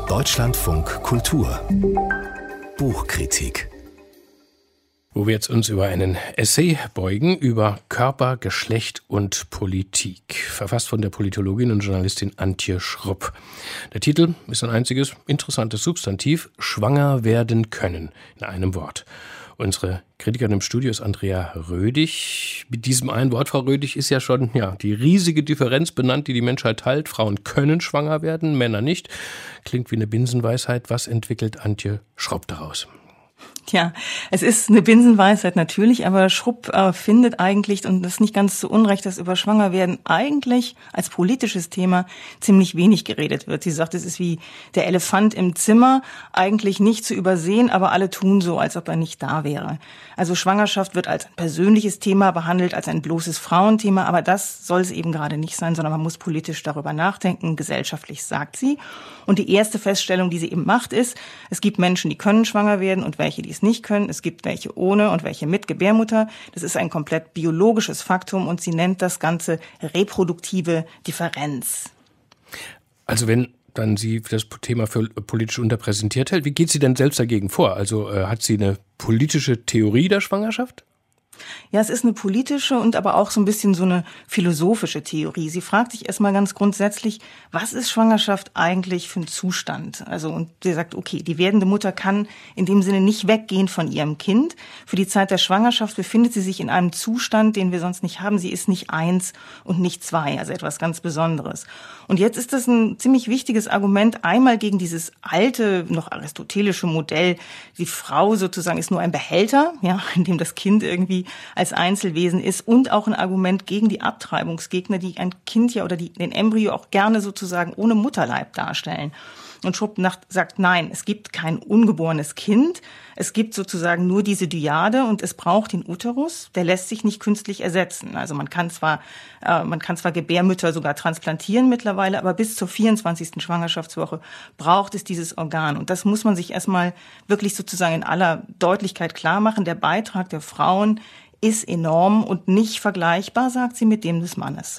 Deutschlandfunk Kultur Buchkritik. Wo wir jetzt uns über einen Essay beugen über Körper, Geschlecht und Politik. Verfasst von der Politologin und Journalistin Antje Schrupp. Der Titel ist ein einziges interessantes Substantiv: Schwanger werden können, in einem Wort. Unsere Kritikerin im Studio ist Andrea Rödig. Mit diesem einen Wort, Frau Rödig, ist ja schon die riesige Differenz benannt, die die Menschheit teilt. Frauen können schwanger werden, Männer nicht. Klingt wie eine Binsenweisheit. Was entwickelt Antje Schrupp daraus? Ja, es ist eine Binsenweisheit natürlich, aber Schrupp findet eigentlich, und das ist nicht ganz zu Unrecht, dass über Schwangerwerden eigentlich als politisches Thema ziemlich wenig geredet wird. Sie sagt, es ist wie der Elefant im Zimmer, eigentlich nicht zu übersehen, aber alle tun so, als ob er nicht da wäre. Also Schwangerschaft wird als ein persönliches Thema behandelt, als ein bloßes Frauenthema, aber das soll es eben gerade nicht sein, sondern man muss politisch darüber nachdenken, gesellschaftlich, sagt sie. Und die erste Feststellung, die sie eben macht, ist, es gibt Menschen, die können schwanger werden und welche, die es nicht können. Es gibt welche ohne und welche mit Gebärmutter. Das ist ein komplett biologisches Faktum und sie nennt das Ganze reproduktive Differenz. Also wenn dann sie das Thema für politisch unterpräsentiert hält, wie geht sie denn selbst dagegen vor? Also hat sie eine politische Theorie der Schwangerschaft? Ja, es ist eine politische und aber auch so ein bisschen so eine philosophische Theorie. Sie fragt sich erstmal ganz grundsätzlich, was ist Schwangerschaft eigentlich für ein Zustand? Also, und sie sagt, okay, die werdende Mutter kann in dem Sinne nicht weggehen von ihrem Kind. Für die Zeit der Schwangerschaft befindet sie sich in einem Zustand, den wir sonst nicht haben. Sie ist nicht 1 und nicht 2, also etwas ganz Besonderes. Und jetzt ist das ein ziemlich wichtiges Argument, einmal gegen dieses alte, noch aristotelische Modell, die Frau sozusagen ist nur ein Behälter, ja, in dem das Kind irgendwie als Einzelwesen ist, und auch ein Argument gegen die Abtreibungsgegner, die ein Kind ja oder den Embryo auch gerne sozusagen ohne Mutterleib darstellen. Und Schrupp sagt, nein, es gibt kein ungeborenes Kind, es gibt sozusagen nur diese Dyade und es braucht den Uterus, der lässt sich nicht künstlich ersetzen. Also man kann zwar Gebärmütter sogar transplantieren mittlerweile, aber bis zur 24. Schwangerschaftswoche braucht es dieses Organ. Und das muss man sich erstmal wirklich sozusagen in aller Deutlichkeit klar machen. Der Beitrag der Frauen ist enorm und nicht vergleichbar, sagt sie, mit dem des Mannes.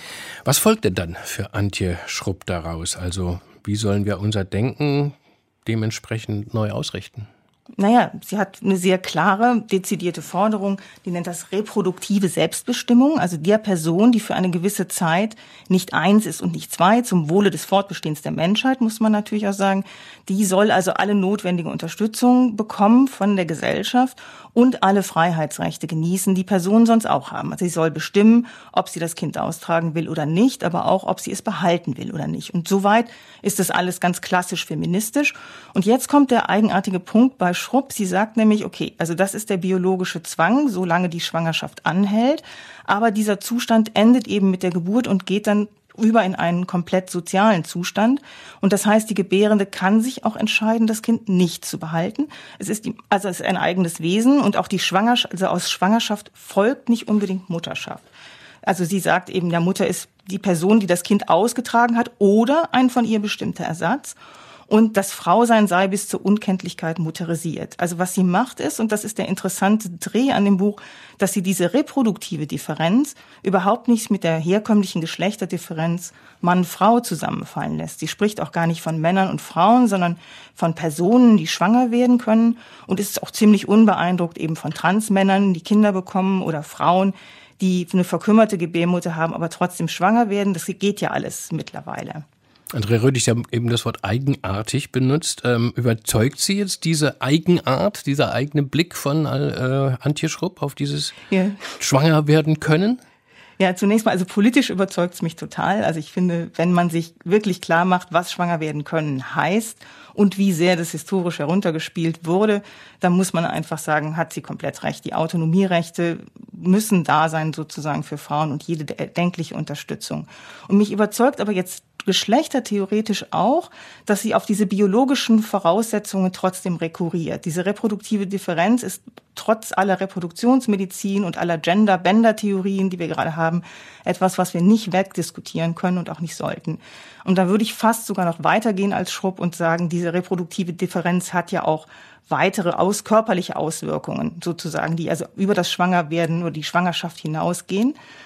Was folgt denn dann für Antje Schrupp daraus? Also wie sollen wir unser Denken dementsprechend neu ausrichten? Naja, sie hat eine sehr klare, dezidierte Forderung, die nennt das reproduktive Selbstbestimmung, also der Person, die für eine gewisse Zeit nicht 1 ist und nicht 2, zum Wohle des Fortbestehens der Menschheit, muss man natürlich auch sagen, die soll also alle notwendige Unterstützung bekommen von der Gesellschaft und alle Freiheitsrechte genießen, die Personen sonst auch haben. Also sie soll bestimmen, ob sie das Kind austragen will oder nicht, aber auch, ob sie es behalten will oder nicht. Und soweit ist das alles ganz klassisch feministisch. Und jetzt kommt der eigenartige Punkt bei Schrupp. Sie sagt nämlich, okay, also das ist der biologische Zwang, solange die Schwangerschaft anhält. Aber dieser Zustand endet eben mit der Geburt und geht dann über in einen komplett sozialen Zustand. Und das heißt, die Gebärende kann sich auch entscheiden, das Kind nicht zu behalten. Es ist ein eigenes Wesen und auch aus Schwangerschaft folgt nicht unbedingt Mutterschaft. Also sie sagt eben, der Mutter ist die Person, die das Kind ausgetragen hat oder ein von ihr bestimmter Ersatz. Und das Frausein sei bis zur Unkenntlichkeit mutterisiert. Also was sie macht ist, und das ist der interessante Dreh an dem Buch, dass sie diese reproduktive Differenz überhaupt nicht mit der herkömmlichen Geschlechterdifferenz Mann-Frau zusammenfallen lässt. Sie spricht auch gar nicht von Männern und Frauen, sondern von Personen, die schwanger werden können, und ist auch ziemlich unbeeindruckt eben von Transmännern, die Kinder bekommen, oder Frauen, die eine verkümmerte Gebärmutter haben, aber trotzdem schwanger werden. Das geht ja alles mittlerweile. Andrea Rödig, Sie haben eben das Wort eigenartig benutzt. Überzeugt Sie jetzt diese Eigenart, dieser eigene Blick von Antje Schrupp auf dieses Schwanger werden können? Ja, zunächst mal, also politisch überzeugt es mich total. Also ich finde, wenn man sich wirklich klar macht, was schwanger werden können heißt und wie sehr das historisch heruntergespielt wurde, dann muss man einfach sagen, hat sie komplett recht. Die Autonomierechte müssen da sein sozusagen für Frauen und jede erdenkliche Unterstützung. Und mich überzeugt aber jetzt geschlechtertheoretisch auch, dass sie auf diese biologischen Voraussetzungen trotzdem rekurriert. Diese reproduktive Differenz ist trotz aller Reproduktionsmedizin und aller Gender-Bender-Theorien, die wir gerade haben, etwas, was wir nicht wegdiskutieren können und auch nicht sollten. Und da würde ich fast sogar noch weitergehen als Schrupp und sagen, diese reproduktive Differenz hat ja auch weitere körperliche Auswirkungen sozusagen, die also über das Schwangerwerden oder die Schwangerschaft hinausgehen.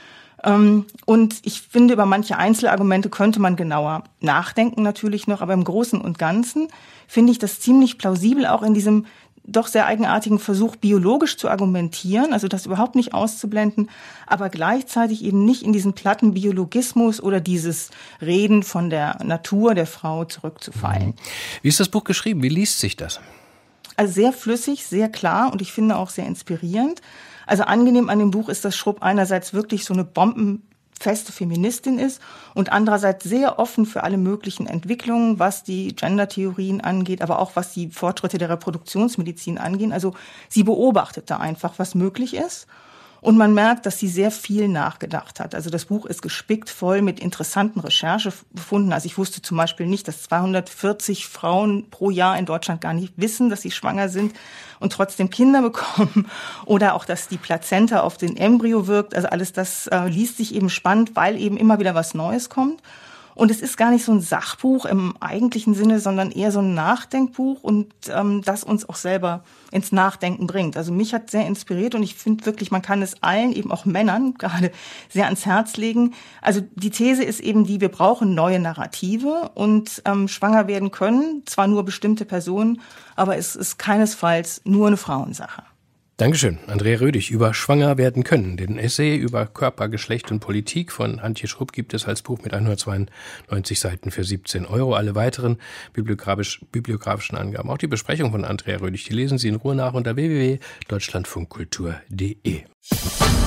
Und ich finde, über manche Einzelargumente könnte man genauer nachdenken natürlich noch, aber im Großen und Ganzen finde ich das ziemlich plausibel, auch in diesem doch sehr eigenartigen Versuch, biologisch zu argumentieren, also das überhaupt nicht auszublenden, aber gleichzeitig eben nicht in diesen platten Biologismus oder dieses Reden von der Natur der Frau zurückzufallen. Wie ist das Buch geschrieben? Wie liest sich das? Also sehr flüssig, sehr klar und ich finde auch sehr inspirierend. Also angenehm an dem Buch ist, dass Schrupp einerseits wirklich so eine bombenfeste Feministin ist und andererseits sehr offen für alle möglichen Entwicklungen, was die Gender-Theorien angeht, aber auch was die Fortschritte der Reproduktionsmedizin angehen. Also sie beobachtet da einfach, was möglich ist. Und man merkt, dass sie sehr viel nachgedacht hat. Also das Buch ist gespickt voll mit interessanten Recherchebefunden. Also ich wusste zum Beispiel nicht, dass 240 Frauen pro Jahr in Deutschland gar nicht wissen, dass sie schwanger sind und trotzdem Kinder bekommen. Oder auch, dass die Plazenta auf den Embryo wirkt. Also alles das liest sich eben spannend, weil eben immer wieder was Neues kommt. Und es ist gar nicht so ein Sachbuch im eigentlichen Sinne, sondern eher so ein Nachdenkbuch und das uns auch selber ins Nachdenken bringt. Also mich hat sehr inspiriert und ich finde wirklich, man kann es allen, eben auch Männern, gerade sehr ans Herz legen. Also die These ist eben die, wir brauchen neue Narrative und schwanger werden können, zwar nur bestimmte Personen, aber es ist keinesfalls nur eine Frauensache. Dankeschön, Andrea Rödig, über Schwanger werden können. Den Essay über Körper, Geschlecht und Politik von Antje Schrupp gibt es als Buch mit 192 Seiten für 17 €. Alle weiteren bibliografischen Angaben, auch die Besprechung von Andrea Rödig, die lesen Sie in Ruhe nach unter www.deutschlandfunkkultur.de.